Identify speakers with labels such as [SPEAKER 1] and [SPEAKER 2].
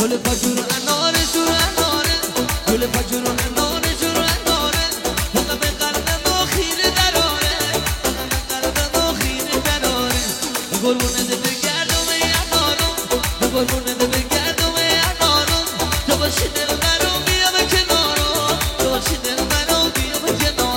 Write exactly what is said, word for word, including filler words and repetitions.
[SPEAKER 1] گل فجر اناره جور اناره گل فجر اناره جور اناره فقط به قلب ما خیره دراره فقط به قلب ما خیره دراره قربونه ده بگردم انارم قربونه ده بگردم انارم تو باشی دلبرم